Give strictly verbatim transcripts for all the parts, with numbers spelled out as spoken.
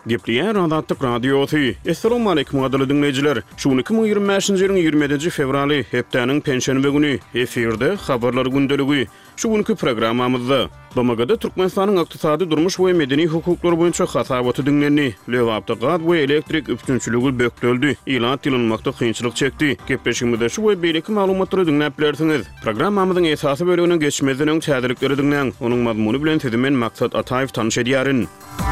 Gepliyen Adatlık Radyosu. Esselamu aleykum adlı dinleyiciler. Şu iki bin yirmi beşinji ýylyň ýygrimi fevraly hepdeniň penşenbe güni efirde habarlar gündeligi. Şu günkü programmamyzda Bamagada Türkmenistanyň ykdysady durmuş we medeni hukuklary boýunça hasabaty dinlenýär. Lewapda gaz we elektrik üpçünçüligi bökdöldi. Ilan tilinmakda kynçylyk çekdi. Gepleşigimizde şu we beýleki maglumatlary dinläp bilersiňiz. Programmamyzyň esasy bölüginiň geçmeziniň çäderlikleri dinleň. Onuň mazmuny bilen sizimen Maksat Ataýew tanış edýärin.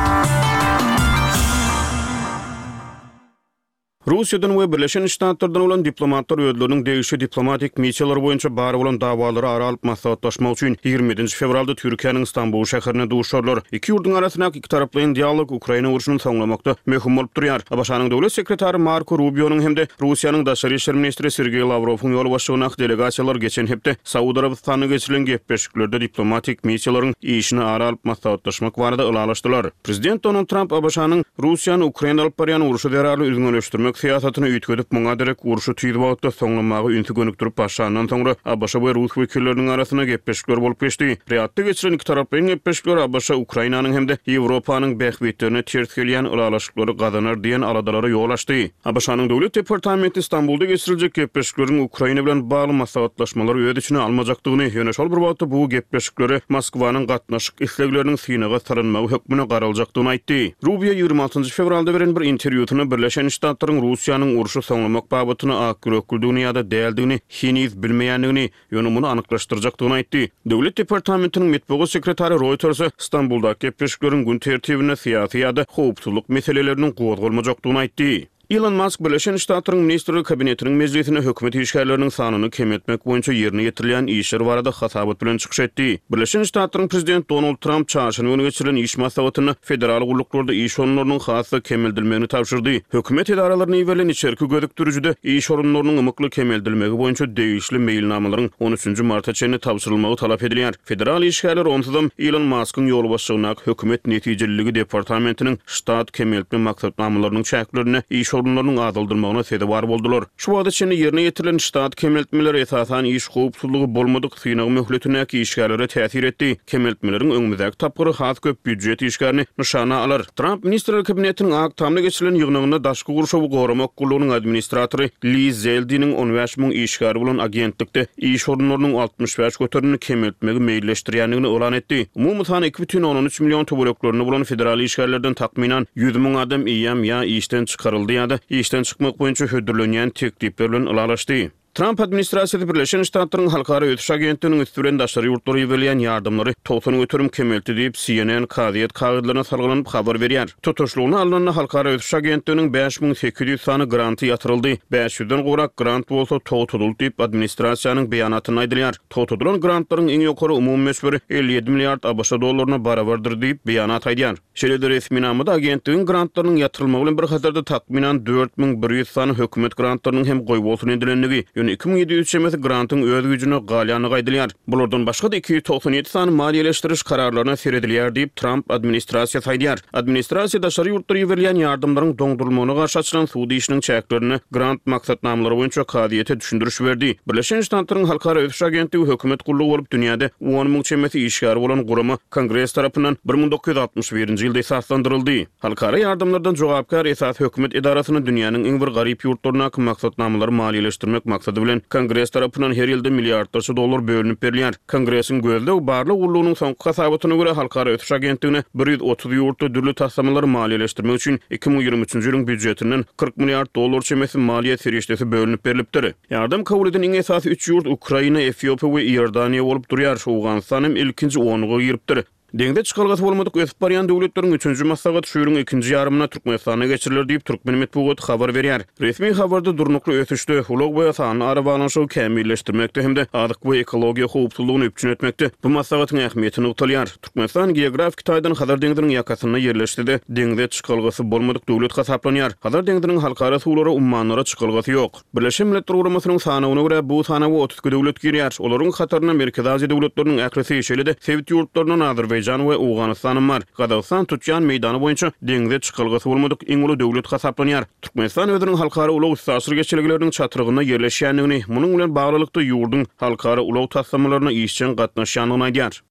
Russiýadan we Birleşen Ştatlardan bolan diplomatlar öýdleriniň degişli diplomatik missiýalary boýunça bary bolan dawalary aralyp maslahatlaşmak üçin ýygrimi fevralda Türkiýanyň Istanbul şäherine duşarlar. Iki ýurdun arasyndaky iki taraply dialog Ukraina uruşyny soňlamakda möhüm bolup durýar. Abaşanyň döwlet sekretary Marko Rubio'nyň hemde Russiýanyň daşary işler ministri Sergey Lavrowyň ýol başlygyna delegasiýalar geçen hepde Saudiýa Arabistanyna geçirilen gepleşiklerde diplomatik missiýalaryň işini aralyp maslahatlaşmak barada ılalaşdylar. Prezident Donald Trump Abaşanyň Russiýany Ukraina alyp barýan uruşy derhal üzgünleşdirmek siýasatyny üýtgedip muňa derek uruşy tüýdüp atdy soňlamagy ünsi gönükdirip başlandan soňra Abaşa we Rus wekilleriniň arasyna gepleşikler bolup geçdi. Reýatda geçiren iki taraplyň gepleşikler Abaşa Ukrainanyň hemde Ýewropanyň bähbetlerine ters gelýän ılalaşyklary gazanar diýen aladalary ýol açdy. Abaşanyň döwlet departamenti Istanbulda geçiriljek gepleşiklerin Ukraina bilen bagly maslahatlaşmalary öýde içine almajakdygyny ýöne şol bir wagtda bu gepleşikleri Moskwanyň gatnaşyk islegleriniň synyga sarynmagy hökmüne garaljakdygyny aýtdy. Rubio ýygrimi altynjy fevralda beren bir interwýusyny Birleşen Ştatlaryň Russiýanyň uruşy soňlamak babatyny akyröküldigini ýa-da däldigini hiniz bilmeýändigini ýöne muny anyklaşdyrjakdygyny aýtdy. Döwlet departamentiniň medeniýet sekretary Reuters Istanbuldaky gepleşikleriň gün tertibine siýasy ýa-da howpsuzlyk meseleleriniň gozgalmajakdygyny aýtdy. Elon Musk Birleşen Ştatlaryň ministri kabinetiniň mezgilinde hökümet işgärleriniň sanyny kemetmek boýunça ýerine ýetirilen işler barada hasabat bilen çykyş etdi. Birleşen Ştatlaryň prezident Donald Trump çarşamba günü geçirilen iş maslahatyny federal guluklarda iş orunlarynyň hasy kemeldilmegini tapşyrdy. Hökümet edaralaryny iwrelen içerki gödükdürüjüde iş orunlarynyň ymykly kemeldilmegi boýunça degişli mailnamalaryň on üçünji marta çenli tapşyrylmagy talap edilýär. Federal işgärler onsuzam Elon Musk'yň ýol başlygyna hökümet netijeliligi departamentiniň ştat kemeltme maksatnamalarynyň çäklerini iş sorunlarynyň adaldyrmagyna sebäp bar boldular. Şu wagtda çenli ýerine ýetirilen ştat kemeltmeleri esasan iş howpsuzlygy bolmadyk synagy möhletine işgärlere täsir etdi. Kemeltmeleriň öňündäki tapgyry has köp büdjet işgärni nişana alar. Trump ministrler kabinetiniň ak tamly geçirilen ýygnygyna daşky guruşawy goramak gulunyň administratory Lee Zeldiniň on beş müň işgär bolan agentlikde iş sorunlarynyň altmış beş göterini kemeltmegi meýilleşdirýändigini elan etdi. Umumy sany iki бүтүn on üç million töwereklerini bolan federal işgärlerden takminan yüz müň adam iýem ýa işden çykaryldy. İşten çıkmak boýunça hödürlenýän teklipler bilen ılalaşdy. Trump administrasiýasy Birleşen Ştatlaryň halkara ötüş agentliginiň üstüren daşary ýurtlara ýerilýän ýardymlary togsany götürüm kemeldi diýip C N N kadyet kagydlaryna salgynyp habar berýär. Tutuşlugyny alynan halkara ötüş agentliginiň beş müň sekiz ýüz sany granty ýatyryldy. beş ýüzden gorak grant bolsa togtudul diýip administrasiýanyň beýanatyny aýdylýar. Togtudulan grantlaryň iň ýokary umumy meşberi elli ýedi milliard ABŞ dollaryna barabardyr diýip beýanat aýdýar. Şeýle resmi namyda agentligiň grantlarynyň ýatyrylmagy bilen bir hazırda takminan dört müň bir ýüz sany hökümet grantlarynyň hem goýbolsun edilenligi iki bin ýedi ýüz çemesi grantyň öz güýjüne galýanyny aýdylýar. Bulardan başga da iki ýüz toksan ýedi sany maliýeleşdiriş kararlaryna seredilýär diýip Trump administrasiýasy aýdýar. Administrasiýa daşary ýurtlara ýerilýän ýardymlaryň doňdurulmagyna garşy açylan suwdy işiniň çäklerini grant maksatnamlary boýunça kadyete düşündürüş berdi. Birleşen Ştatlaryň halkara ötüş agentligi hökümet gullugy bolup dünýäde on müň çemesi işgär bolan gurama Kongres tarapyndan bir müň dokuz ýüz altmış birinji ýylda esaslandyryldy. Halkara ýardymlardan jogapkar esas hökümet idarasyny dünýäniň iň bir garyp ýurtlaryna maksatnamalary maliýeleşdirmek maksady bilen Kongres tarapyndan her ýylda milliardlarça dollar bölünip berilýär. Kongresiň gözlegi barlyk gullugynyň soňky hasabatyna görä halkara ötüş agentligine bir ýüz otuz ýurtda dürli taslamalary maliýeleşdirmek üçin iki bin ýygrimi üçünji ýylyň büdjetinden kırk milliard dollar çemesi maliýet serişdesi bölünip berilipdir. Ýardam kabul edilen iň esasy üç ýurt Ukraina, Etiopiýa we Iordaniýa bolup durýar. Owganistan hem ilkinji onyga giripdir. Deňde çykalgasy bolmadyk ösüp barýan döwletleriň üçünji maslahat şu ýylyň ikinji ýarymyna Türkmenistana geçirilir diýip Türkmen medeniýet habar berýär. Resmi habarda durnukly ösüşde ulug we sany arabalanşy kämilleşdirmekde hemde adyk we ekologiýa howpsuzlygyny üpçün etmekde bu maslahatyň ähmiýetini ugtalýar. Türkmenistan geografik taýdan Hazar deňdiriň ýakasyna ýerleşdi. Deňde çykalgasy bolmadyk döwlet hasaplanýar. Hazar deňdiriň halkara suwlara ummanlara çykalgasy ýok. Birleşen Milletler Guramasynyň sanawyna görä bu sanawy otuz döwlet girýär. Olaryň hatarına Amerika Aziýa döwletleriniň äkresi şeýle-de Sowet ýurtlarynyň Azerbaýjan we Owganistan bar. Gazawstan tutýan meýdany boýunça deňde çykalgasy bolmadyk iň uly döwlet hasaplanýar. Türkmenistan özüniň halkara ulug statysy geçiligleriniň çatyrygyna ýerleşýändigini, munyň bilen baglylykda ýurdun halkara ulug taslamalaryna işçen gatnaşýanyny aýdýar.